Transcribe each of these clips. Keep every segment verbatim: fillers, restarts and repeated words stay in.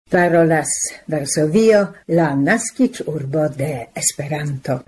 Parolas Varsovio, la naskiĝurbo de Esperanto.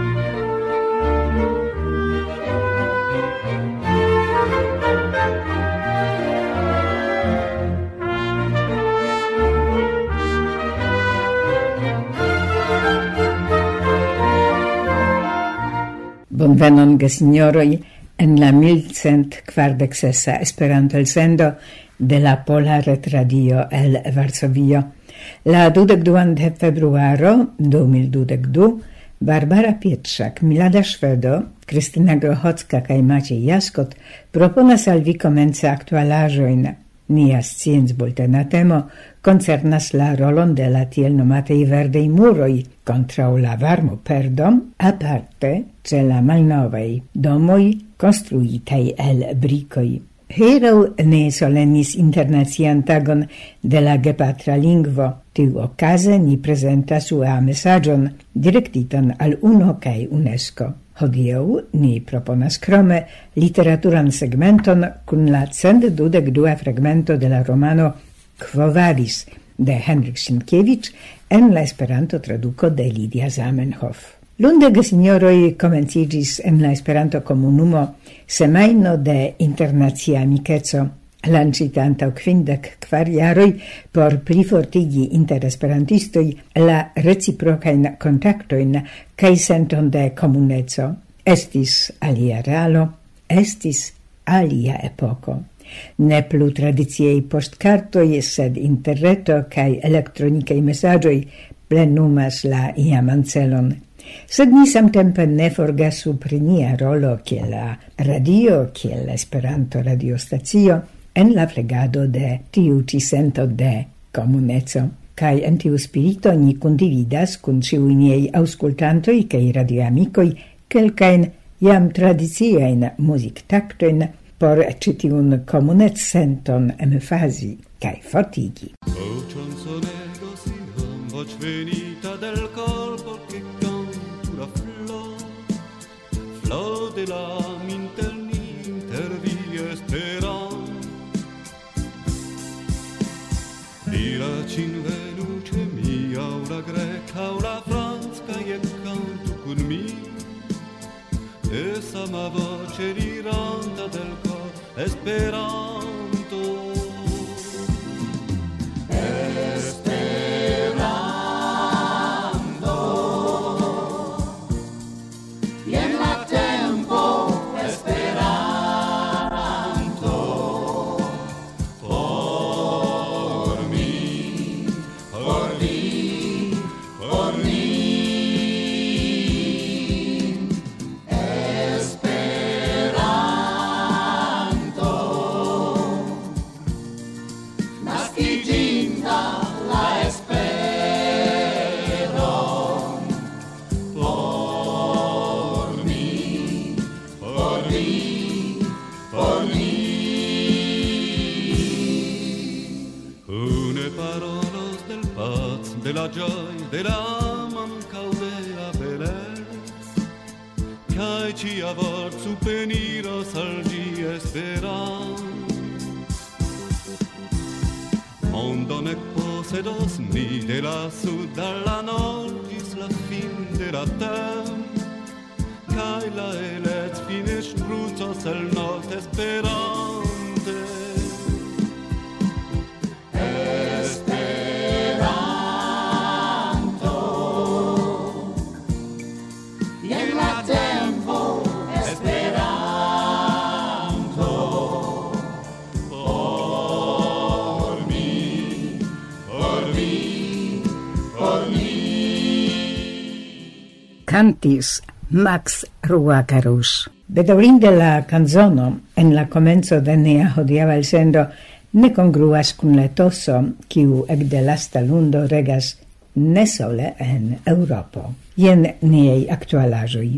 Bonvenon, gesignoroj, en la mil cent kvardek sesa Esperanto-elsendo de la Pola Retradio el Varsovio. La dudek duan de februaro du mil dudek du, Barbara Pietrzak, Milada Szwedo, Krystyna Grochocka kaj Maciej Jaskot proponas al vi komence aktualaĵojn. Nia sciencbultena temo koncernas la rolon de la tiel nomatej verdaj muroj kontraŭ la varmoperdo, aparte ĉe la malnovaj domoj konstruitaj el brikoj. Hieraŭ ne solenis internacian tagon de la gepatra lingvo. Tiuokaze ni prezentas ua mesaĝon direktitan al UNO kaj UNESCO. Hodiaŭ ni proponas krome literaturan segmenton kun la cent dudek dua fragmento de la romano Quo Vadis de Henryk Sienkiewicz en la Esperanto traduko de Lidia Zamenhof. Lunde, gesignoroj, komenciĝis en la Esperanto komunumo semajno de internacia amikeco, lancita antaŭ kvindek kvar jaroj por plifortigi inter esperantistoj la reciprokajn kontaktojn kaj senton de komuneco. Estis alia realo, estis alia epoko. Ne plu tradiciaj poŝtkartoj, sed interreto kaj elektronikaj mesaĝoj plenumas la iaman celon. Sed ni samtempe ne forgesu pri nia rolo kiel la radio, kiel Esperanto radiostacio en la flegado de tiu ĉi sento de komuneco. Kaj en tiu spirito ni kundividas kun ĉiuj niaj aŭskultantoj kaj radioamikoj kelkajn jam tradiciajn muziktaktojn por ĉi tiun komunec-senton emfazi kaj fortigi. Flor de la intervie esperam Ira cin venuce mia ora greca ora franska e canto con mi Esa ma voce riranta del cor esperanto de la gioia, de la mancau de la bellezza, cae ci avor su peniro salgi esperan. Mondo nec posedos ni de la sud alla nord gis la fin de la terra, cae la elets fines frutos el nord esperante. Cantis Max Ruacarus. Bedaŭrinde la canzono en la komenco de nia hodiaŭa elsendo ne kongruas kun la etoso, kiu ekde lasta lundo regas ne sole en Eŭropo. Jen niaj aktualaĵoj.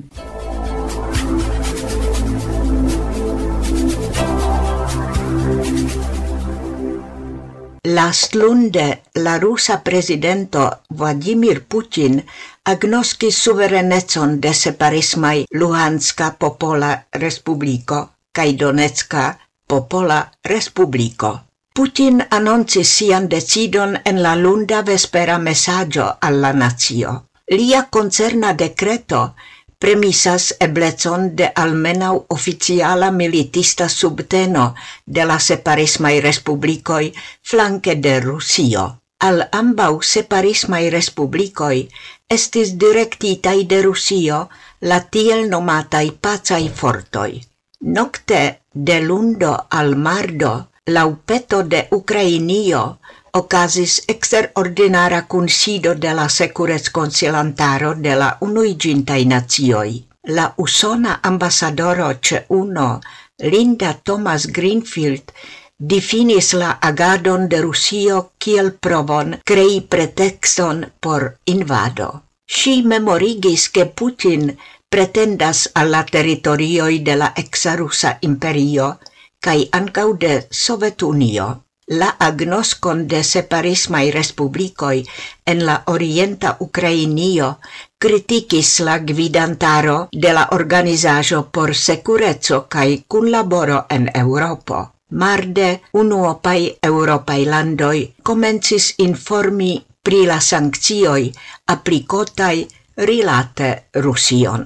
Lastlunde la rusa presidento Vladimir Putin agnoskis suverenecon de separismaj Luhanska Popola Respubliko kaj Donecka Popola Respubliko. Putin annoncis sian decidon en la lunda vespera messaggio alla nazio. Lia concerna decreto premisas eblecon de almenau oficiala militista subteno de la separismai respublicoi flanque de Rusio. Al ambau separismai respublicoi estis directitai de Rusio la tiel nomatai pacai fortoi. Nocte de lundo al mardo, lau peto de Ukrainio, ocasis extraordinara kunsido de la Securezconsilantaro de la Unuiĝintaj Nacioj. La usona ambasadoro ĉe UNO, Linda Thomas Greenfield, difinis la agadon de Rusio kiel provon krei pretexton por invado. Ŝi memorigis ke Putin pretendas al la teritorioj de la eksa-rusa imperio kaj ankaŭ de Sovetunio. La agnoskon de separismai respublicoi en la orienta Ukrainio kritikis la gvidantaro de la organizaĵo por sekureco kaj kunlaboro en Eŭropo. Marde unuopaj eŭropaj landoj komencis informi pri la sankcioj aplikotaj rilate Rusion.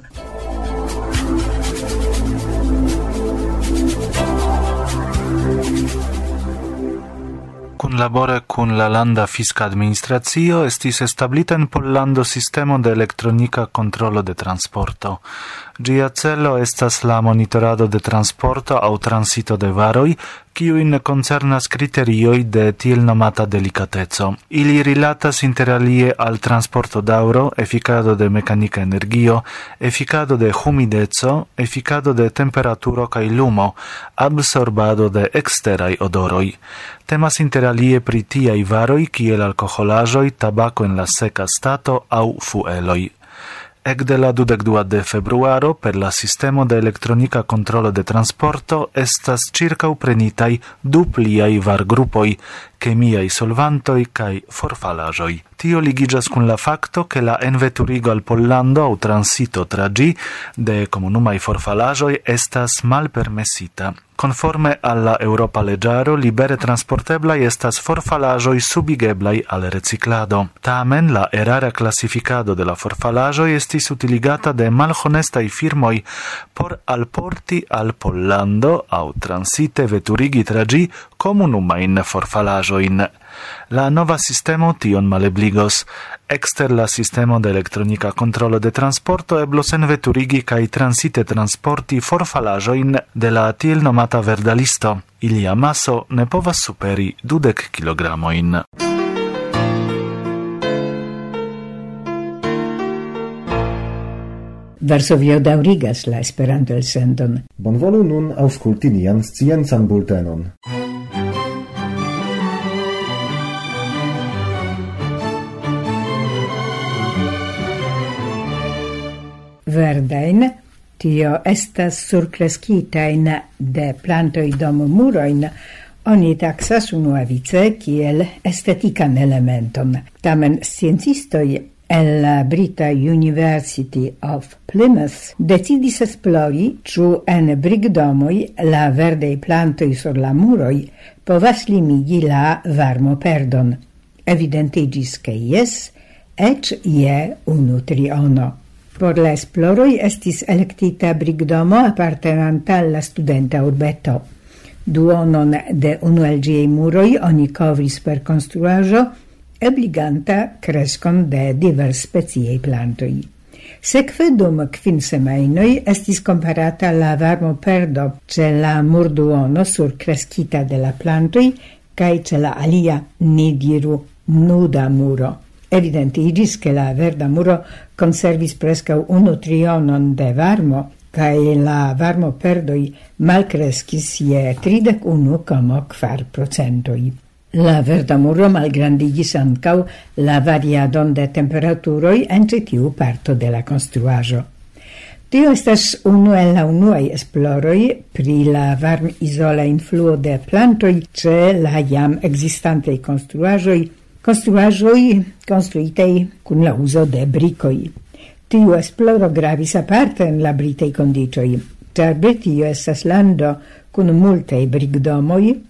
Labore kun la landa fiska administracio estis establita en Pollando sistemo de elektronika kontrolo de transporto. Ĝia celo estas la monitorado de transporto aŭ transito de varoj, kiujn koncernas kriterioj de tiel nomata delikateco. Ili rilatas interalie al transporto daŭro, efikado de mekanika energio, efikado de humideco, efikado de temperaturo kaj lumo, absorbado de eksteraj odoroj. Temas interalie pri tiaj varoj kiel alkoholaĵoj, tabako en la seka stato aŭ fueloj. Ekde la dudek dua de februaro per la sistemo de elektronika kontrolo de transporto estas ĉirkaŭprenitaj du pliaj vargrupoj, kemiaj solvantoj kaj forfalaĵoj. Tio ligiĝas kun la fakto, ke la enveturigo al Pollando aŭ transito tra ĝi de komunumaj forfalaĵoj estas malpermesita. Conforme alla Europa leĝaro, libere transporteblaj estas forfalaĵoj subigeblaj al reciklado. Tamen la erara klasifikado de la forfalaĵoj estis utiligata de malhonestaj firmoj por alporti al Pollando aŭ transite veturigi tra ĝi komunumajn forfalaĵojn. La nova sistemo tion malebligos. Ekster la sistemo de elektronika kontrolo de transporto eblos enveturigi kaj transite transporti forfalaĵojn de la tiel nomata verda listo. Ilia maso ne povas superi dudek kilogramojn. Varsovio daŭrigas la Esperanto-elsendon. Bonvolu nun aŭskulti nian sciencan bultenon. Verdain, tio estas surcrescitain de plantoi dom muroin, oni taxas unuavice kiel estetikan elementon. Tamen sciencistoi en la Brita University of Plymouth decidis esplori, ĉu en brigdomoj la verdaj plantoj sur la muroj povas limigi la varmoperdon. Evidentiĝis ke jes, eĉ je unu triono. Por la esploroj estis elektita brigdomo apartenanta al la studenta urbeto. Duonon de unu el ĝiaj muroj oni kovris per konstruaĵo, ebliganta kreskon de diversspeciaj plantoj. Sekve dum kvin semajnoj estis komparata la varmoperdo ĉe la murduono surkreskita de la plantoj kaj ĉe la alia, ni diru, nuda muro. Evidentiĝis, ke la verda muro konservis preskaŭ unu trionon de varmo, kaj la varmoperdoj malkreskis je tridek unu komo kvar procentoj. La verda muro malgrandigis ankaŭ la variadon de temperaturoj en ĉi tiu parto de la konstruaĵo. Tio estas unu el la unuaj esploroj pri la varmizola influo de plantoj ĉe la jam ekzistantaj konstruaĵoj, konstruaĵoj konstruitaj kun la uzo de brikoj. Tiu esploro gravis aparte en la britaj kondiĉoj, ĉar Britio estas lando kun multaj brikdomoj,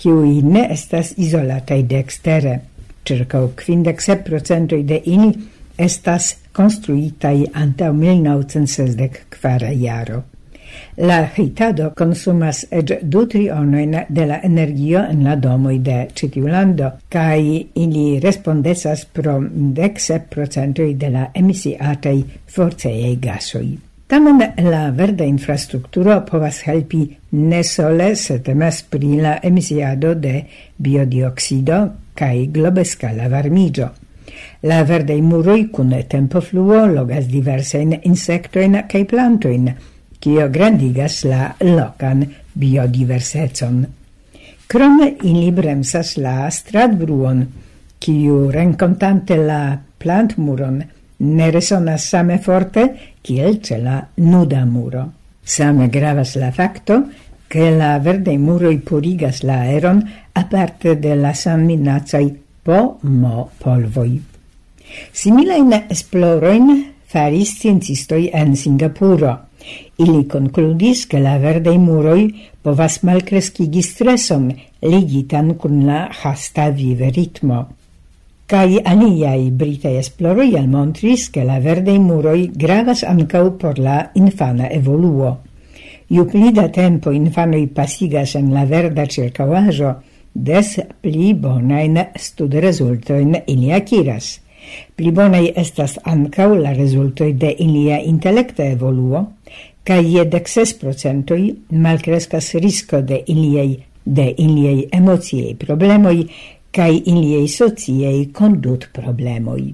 kiuj ne estas izolataj de ekstere. Circa kvindek sep procentoj de ili estas konstruitaj antaŭ mil naŭcent sesdek kvar jaro. La hitado consumas ec du trionojn de la energio en la domoj de ĉi tiu lando, kaj ili respondecas pro dek sep procentoj de la emisiataj forceaj gasoj. Tamen la verda infrastrukturo povas helpi ne sole se temas pri la emisiado de biodioksido kaj globeskala varmiĝo. La verdaj muroj kun tempofluo logas diversajn insektojn kaj plantojn, kio grandigas la lokan biodiversecon. Krome ili bremsas la stradbruon, kiu renkontante la plantmuron ne resonas same forte kiel ĉe la nuda muro. Same gravas la fakto, ke la verdaj muroj purigas la aeron aparte de la sanminacaj pomopolvoj. Similajn esplorojn faris sciencistoj en Singapuro. Ili concludis che la verdei muroi povas malkreskigi streson ligitan kun la hasta vive ritmo. Kai aliai britai esploroi almontris che la verdei muroi gravas ancau por la infana evoluo. Ju pli da tempo infanoi pasigas en la verda circauajo, des pli bonain studresultoin ili akiras. Pli bonai estas ancau la resultoi de ilia intellecta evoluo, kaj je dek ses procentoj malkreskas risko de iliaj de iliaj emociaj problemoj kaj iliaj sociaj kondut-problemoj.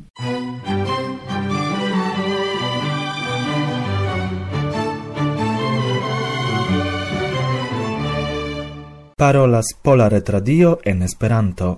Parolas Pola Retradio en Esperanto.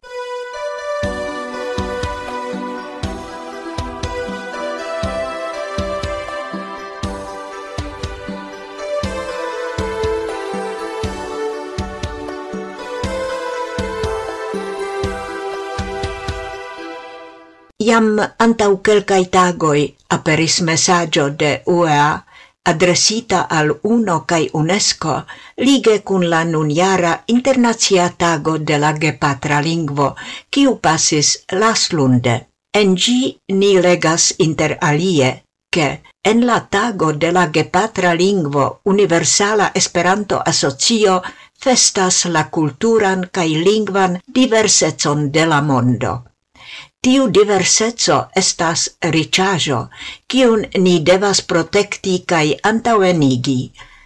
Iam antau kelkaj tagoj aperis mesaĝo de U E A adresita al UNO kaj UNESCO lige kun la nunjara internacia tago de la gepatra lingvo, kiu pasis laslunde. En ĝi ni legas inter alie, ke en la tago de la gepatra lingvo Universala Esperanto Asocio festas la kulturan kaj lingvan diversecon de la mondo. Tiu diverseco estas riĉaĵo, kiun ni devas protekti kaj antaŭenigi.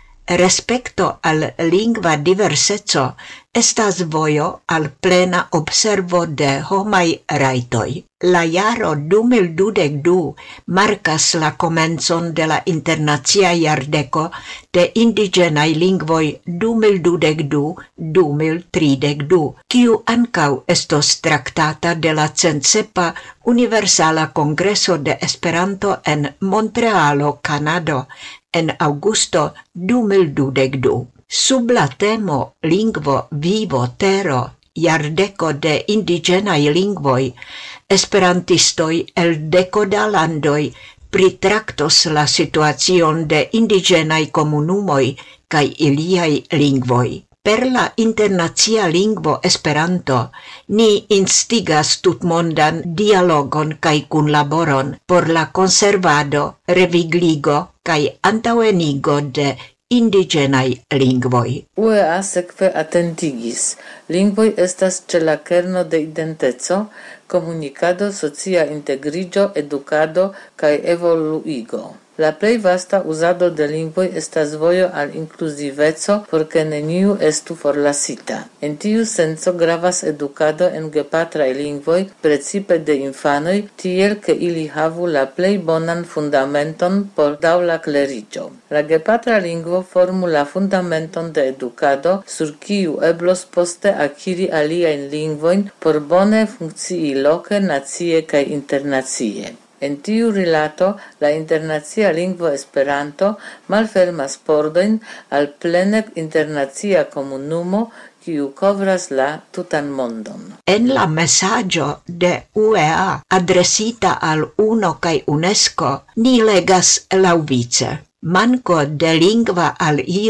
Respekto al lingva diverseco estas vojo al plena observo de homaj rajtoj. La jaro du mil dudek du markas la komencon de la internacia jardeko de indiĝenaj lingvoj du mil dudek du - du mil tridek du, kiu ankaŭ estos traktata de la centsepa Universala Kongreso de Esperanto en Montrealo, Kanado, en aŭgusto du mil dudek du. Sub la temo Lingvo, Vivo, Tero, jardeko de indiĝenaj lingvoj, esperantistoj el deko da landoj pritraktos la situacion de indiĝenaj komunumoj kaj iliaj lingvoj. Per la internacia lingvo Esperanto, ni instigas tutmondan dialogon kaj kunlaboron por la konservado, revigligo kaj antaŭenigo de indiĝenaj lingvoj. U E A sekve atentigis. Lingvoj estas ĉe la kerno de identeco, komunikado, socia integriĝo, edukado kaj evoluigo. La plej vasta uzado de lingvoj estas vojo al inkluziveco, por ke neniu estu forlasita. En tiu senco gravas edukado en gepatraj lingvoj, precipe de infanoj, tiel ke ili havu la plej bonan fundamenton por daŭra kleriĝo. La gepatra lingvo formu la fundamenton de edukado, sur kiu eblos poste akiri aliajn lingvojn por bone funkcii loke, nacie kaj internacie. En tiu rilato, la internacia lingvo Esperanto malfermas pordojn al plene internacia komunumo, kiu kovras la tutan mondon. En la mesaĝo de U E A adresita al UNO kaj UNESCO ni legas laŭvice. Manko de lingva aliro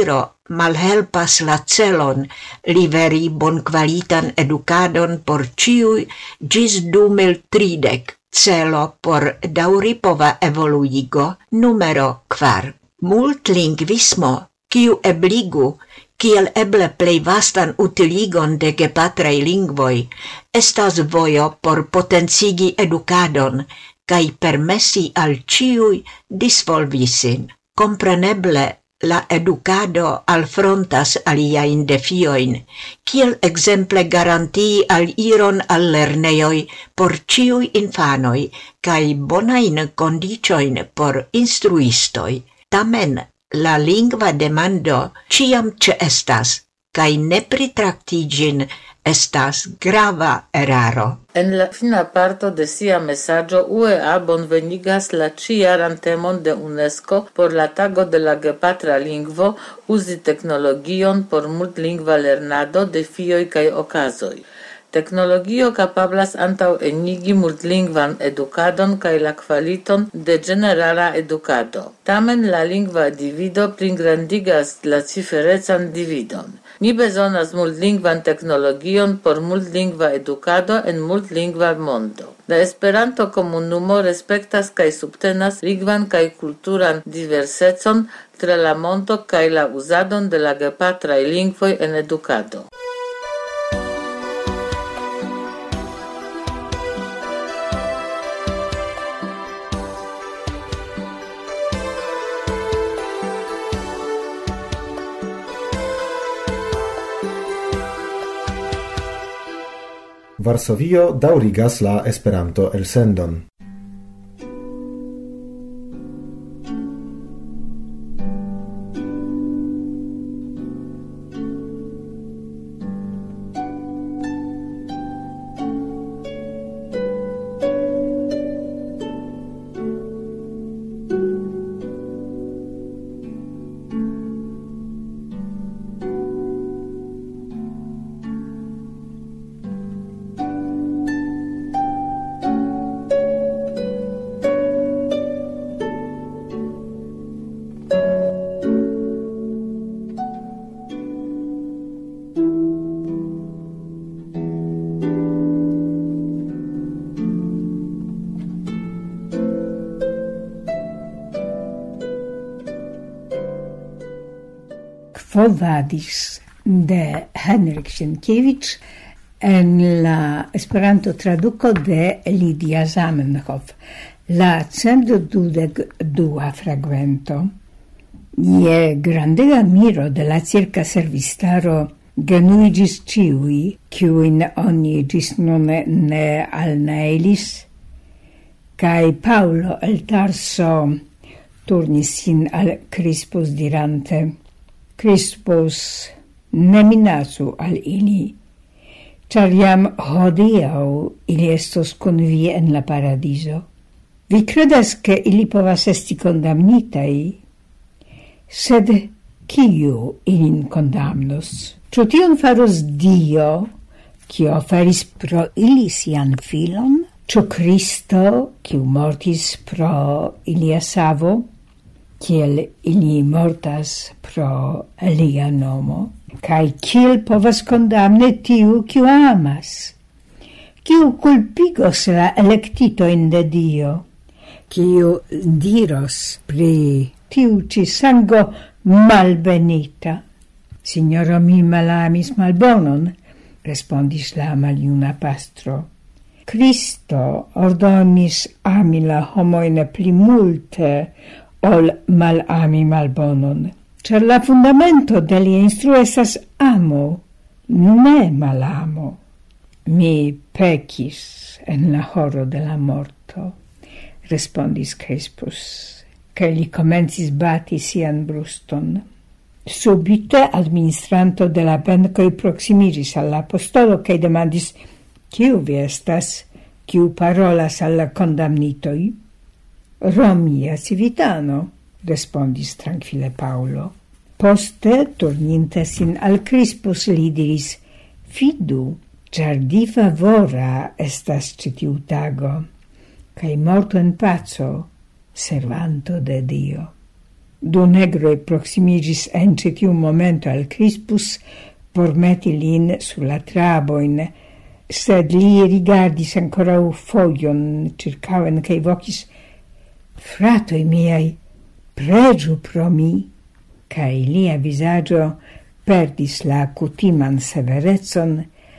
malhelpas la celon liveri bonkvalitan edukadon por ciui gis du mil tridek, celo por daŭripova evoluigo numero kvar. Multlingvismo, kiu ebligu, kiel eble plej vastan utiligon de gepatraj lingvoj, estas vojo por potencigi edukadon kaj permesi al ĉiuj disvolvi sin. Kompreneble, la edukado alfrontas aliajn defiojn, kiel ekzemple garantii al iron al lernejoj por ĉiuj infanoj kaj bonajn kondiĉojn por instruistoj. Tamen, la lingva demando ciam ĉeestas, kaj nepritraktigin estas grava eraro. En la fina parto de sia mesaggio U E A bonvenigas la ĉijaran temon de UNESCO por la tago de la gepatra lingvo uzi teknologion por multlingva lernado, defioj kaj okazoj. Teknologio kapablas antaŭ enigi multlingvan edukadon kaj la kvaliton de ĝenerala edukado. Tamen la lingva divido pligrandigas la ciferecan dividon. Ni bezonas multlingvan teknologion por multlingva edukado en multlingva mondo. La Esperanto-komunumo respektas kaj subtenas lingvan kaj kulturan diversecon tra la mondo kaj la uzadon de la gepatraj lingvoj en edukado. Varsovio daŭrigas la Esperanto elsendon. Quo vadis de Henryk Sienkiewicz en la Esperanto traduco de Lidia Zamenhof. La cent dudek dua fragmento. Je grandega miro de la circa servistaro genuigis ciui, kiuin oni gis nune ne alnaelis, cae Paulo el Tarso turnis sin al Crispus dirante: Crispus, ne minacu al ili, char jam hodiau ili estos con vi en la paradiso. Vi credas che ili povas esti condamnitai, sed kiu ilin condamnos? Ĉu tion faros Dio, kio faris pro ili sian filon? Ĉu Kristo, kiu mortis pro ilia savo? Kiel ili mortas pro lia nomo, kai kiel povas condamne tiu kiu amas, kiu culpigos la electitoin de Dio, kiu diros pri tiu ci sango malbenita. Signoro, mi malamis malbonon, respondis la maljuna pastro. Cristo ordonis ami la homoine pli multe ol mal ami malbonon. Cer la fundamento de lia instruo estas amo, ne malamo. Mi pecis en la horo de la morto, respondis Crispus, che li comencis bati sian bruston. Subite administranto de la bencoi proximiris al apostolo, che demandis: Kiu vi estas, kiu parolas alla condamnitoi? Romia civitano, respondis tranquille Paulo. Poste, turninte sin al Crispus, li diris: Fidu, char di favora estas citiu tago, cae morto en paco, servanto de Dio. Du negroi proximigis en cetiu momento al Crispus por meti lin sur la traboin, sed li rigardis ancora foglion circauen cae vocis: Fratoi miei, pregiu pro mi, cae lia visagio perdis la cutiman severetson,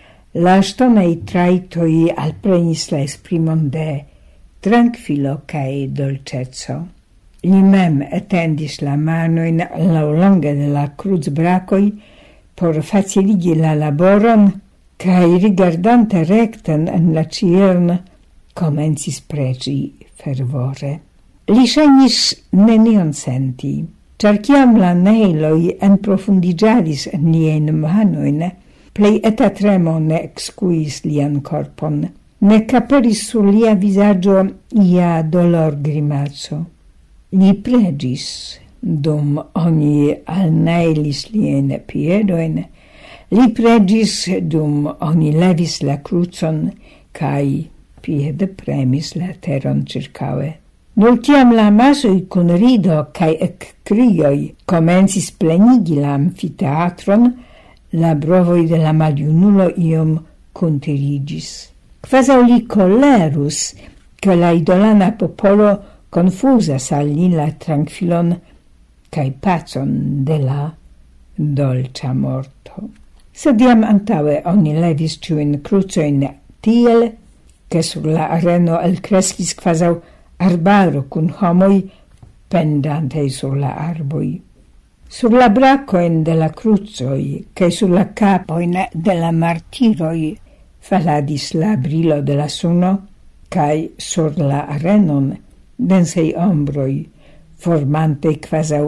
la stonei traitoi alprenis la esprimon de tranquillo cae dolcezzo. Li mem etendis la manoin laulonge de la cruz bracoi por faciligi la laboron, cae rigardante recten en la cielon comencis pregi fervore. Li ŝajnis nenion senti, ĉar kiam la neiloj enprofundiĝadis en liajn manojn, plej eta tremo ne ekskuis lian korpon, nek aperis sur lia vizaĝo ia dolor grimaco. Li preĝis, dum oni alnailis liajn piedojn, li preĝis, dum oni levis la krucon kaj piede premis la teron ĉirkaŭe. Nur tiam la masoi cun rido cae ec-crioi comencis plenigi la amfiteatron, la brovoi de la maliunulo iom contirigis. Quasau li colerus, che la idolana popolo confusas al li la tranquilon cae pacon de la dolcia morto. Sed iam antaue oni levis ciuin crucoin tiel, che sur la areno el crescis quasau arbaro cun homoi pendantei sur la arboi. Sur la bracoin de la cruzoi, cae sur la capoin de la martiroi, faladis la brilo de la suno, cae sur la arenon densei ombroi, formante quasau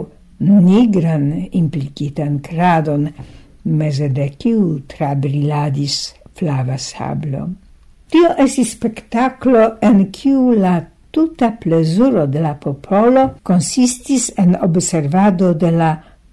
nigran implicitan cradon, mese de ciu trabriladis flava sablo. Tio esis spectaclo en ciu la tuta plesuro de la popolo consistis en observado de la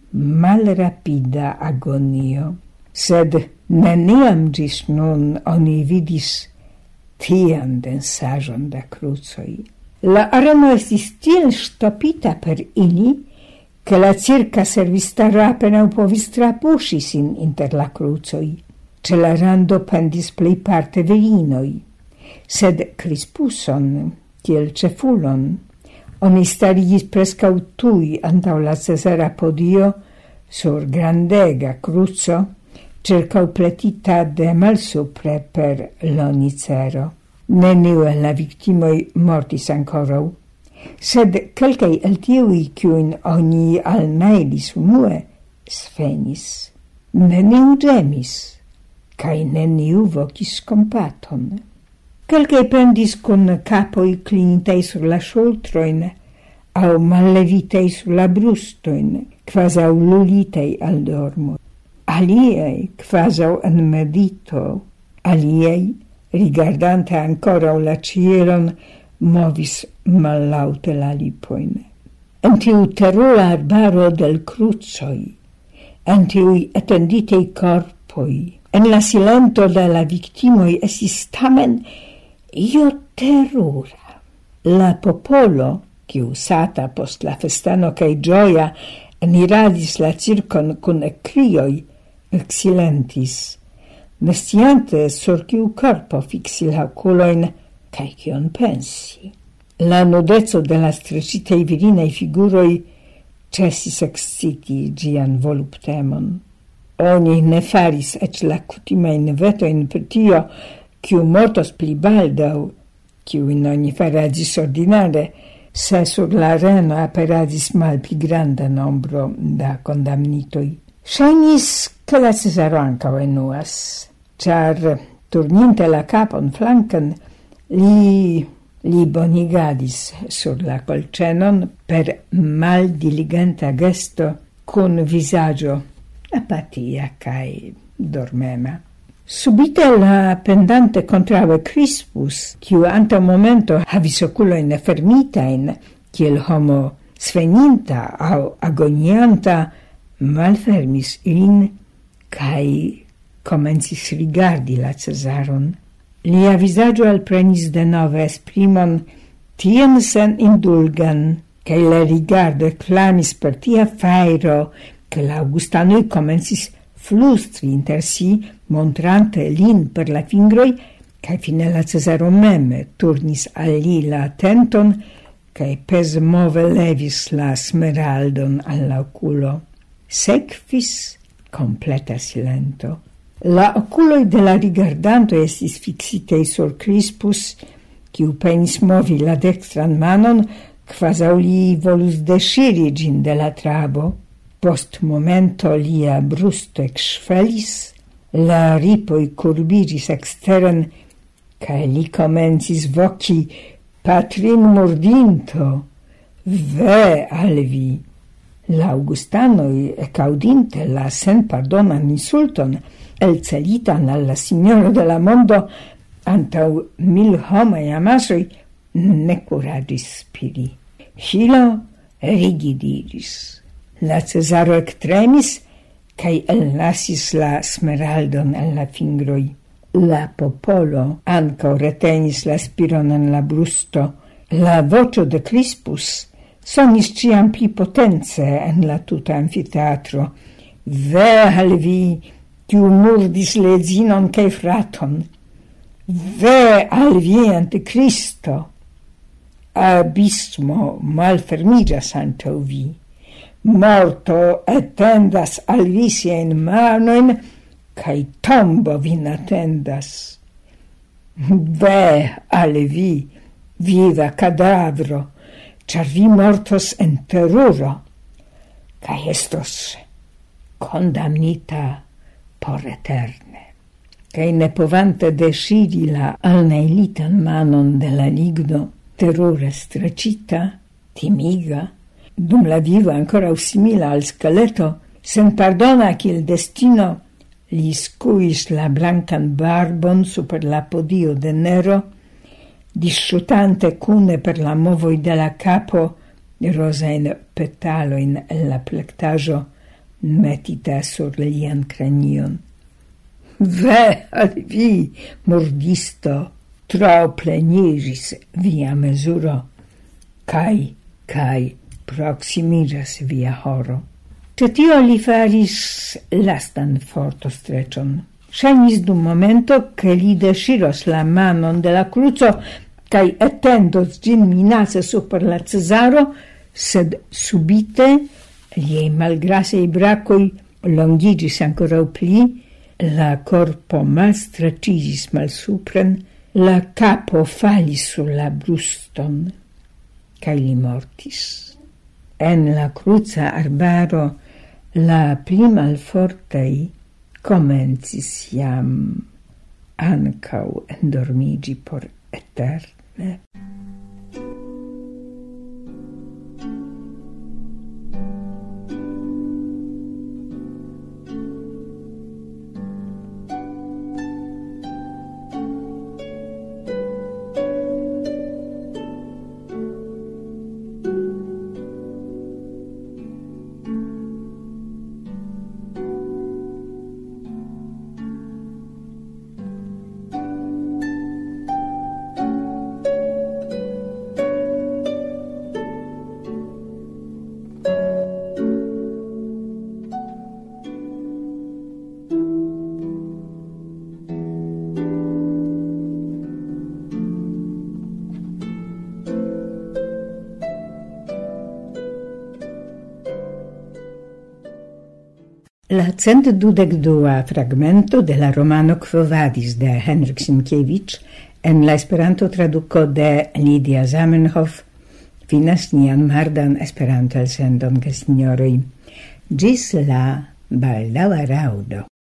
malrapida agonio. Sed neniam gis nun oni vidis tian densajon da crucoi. La areno estis tiel stopita per ili, che la circa servistaro appena povis trapuši sin inter la crucoi. Ce la rando pendis plei parte virinoi, sed Crispuson, tiel cefulon, oni starigis prescau tui antau la Cesara podio sur grandega cruzo, circau pletita de malsupre per lonicero. Neniu el la victimoi mortis ancorau, sed quelcai el tiui cuin oni alnailis unue svenis. Neniu gemis, cae neniu vocis compaton. Quelcae pendis cun capoi clinitei sur la shultroin, au mallevitei sur la brustoin, quasau lulitei al dormo. Aliei, quasau en medito, aliei, rigardante ancora la cielon, movis mallaute la lipoin. En tiu terrora arbaro del crucoi, en tiui etenditei corpoi, en la silento de la victimoi esis tamen io terrora. La popolo, qui usata post la festano cae gioia, eniradis la circon cun ecrioi, exilentis, nestiante sur ciu corpo fixi la oculoin, cae cion pensi. La nudezzo de la strecitei virinei figuroi cesis exciti gian voluptemon. Oni ne faris ec la cutimein vetoin per tio, ciu mortos pli baldau, ciu in ogni faradis ordinare, se sur la areno aperadis mal pli granda nombro da condamnitoi. Shainis che la Cesaro ancao enuas, char turninte la capon flanken, li, li bonigadis sur la colcenon per mal diligenta gesto cun visagio apatia cae dormema. Subite la pendante contrave Crispus, quiu ante momento havis oculoin fermitain, kiel homo sveninta au agonianta, malfermis in, cae comencis rigardi la Cesaron. Lia visagio alprenis de nove esprimon tiem sen indulgan, che la rigardo exclamis per tia fairo, che l'Augustanoi comencis flustri inter si, montrante lin per la fingroi, cae fine la Cesaro mem turnis al li la attenton, cae pes move levis la smeraldon alla oculo. Sekvis completa silento. La oculoi de la rigardanto estis fixitei sur Crispus, quiu penis movi la dextran manon, quasau li volus desciri gin de la trabo. Post momento lia brusto exfelis, la ripoi curbiris exteren, cae li comencis voci patrim mordinto, ve al vi. L'Augustanoi, ecaudinte la sen pardonan insulton, elcelitan alla signora de la mondo, antau mil homai amasoi, ne curagis spiri. Hilo rigidiris. La Cesaro ectremis, cae elnasis la smeraldon en la fingroi. La popolo ancao retenis la spiron en la brusto. La vocio de Crispus sonis ciam pli potence en la tuta amfiteatro. Ve al vi, quiu murdis lezinon cae fraton. Ve al vi ante Cristo. Abismo malfermigas antau vi. Morto etendas al vi sien manoin, cae tombo vin attendas. Ve al vi, viva cadavro, char vi mortos en terroro, cae estos condamnita por eterne. Cae ne povante desciri la alneilitan manon de la ligno, terrore stracita, timiga, dum la vivo ancora simila al scaleto, sen pardona che il destino li scuis la blancan barbon super la podio de nero, disciutante cune per la movoi de la capo, rosain petaloin en la plectajo metita sur lian cranion. Ve al vi, mordisto, tro pleniris via mesuro, cae, cae, proximiras via horo. Ce tio li faris lastan forto strecion. Shainis dum momento che li desciros la manon de la cruzo cae ettendos gin minace super la Cesaro, sed subite liei malgrasei bracoi longigis ancora pli, la corpo mal stracigis mal supren, la capo falis sur la bruston, cae li mortis. En la cruza arbaro la pli malfortei comencis iam ancau endormigi por eterne. La cent dudek dua fragmento de la romano Quo Vadis de Henryk Sienkiewicz en la Esperanto traduko de Lidia Zamenhof finas nian mardan Esperanto elsendon, gesinjoroj. Ĝis la baldaŭa raŭdo.